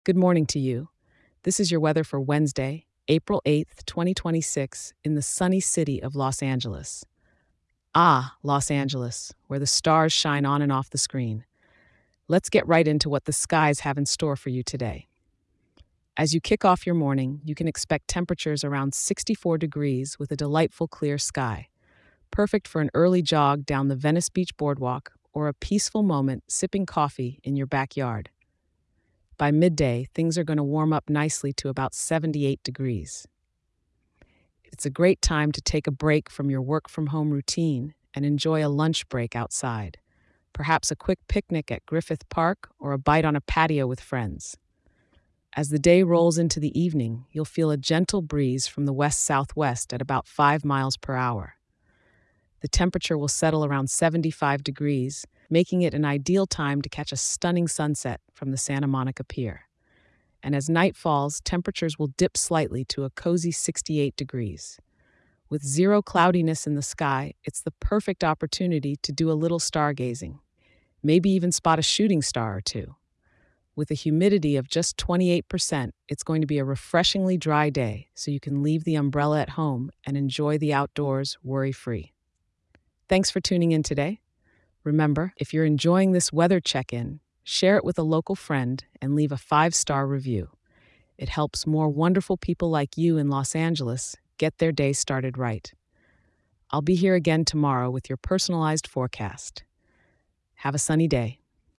Good morning to you. This is your weather for Wednesday, April 8th, 2026, in the sunny city of Los Angeles. Ah, Los Angeles, where the stars shine on and off the screen. Let's get right into what the skies have in store for you today. As you kick off your morning, you can expect temperatures around 64 degrees with a delightful clear sky, perfect for an early jog down the Venice Beach boardwalk or a peaceful moment sipping coffee in your backyard. By midday, things are going to warm up nicely to about 78 degrees. It's a great time to take a break from your work from home routine and enjoy a lunch break outside, perhaps a quick picnic at Griffith Park or a bite on a patio with friends. As the day rolls into the evening, you'll feel a gentle breeze from the west-southwest at about 5 miles per hour. The temperature will settle around 75 degrees, making it an ideal time to catch a stunning sunset from the Santa Monica Pier. And as night falls, temperatures will dip slightly to a cozy 68 degrees. With zero cloudiness in the sky, it's the perfect opportunity to do a little stargazing, maybe even spot a shooting star or two. With a humidity of just 28%, it's going to be a refreshingly dry day, so you can leave the umbrella at home and enjoy the outdoors worry-free. Thanks for tuning in today. Remember, if you're enjoying this weather check-in, share it with a local friend and leave a 5-star review. It helps more wonderful people like you in Los Angeles get their day started right. I'll be here again tomorrow with your personalized forecast. Have a sunny day.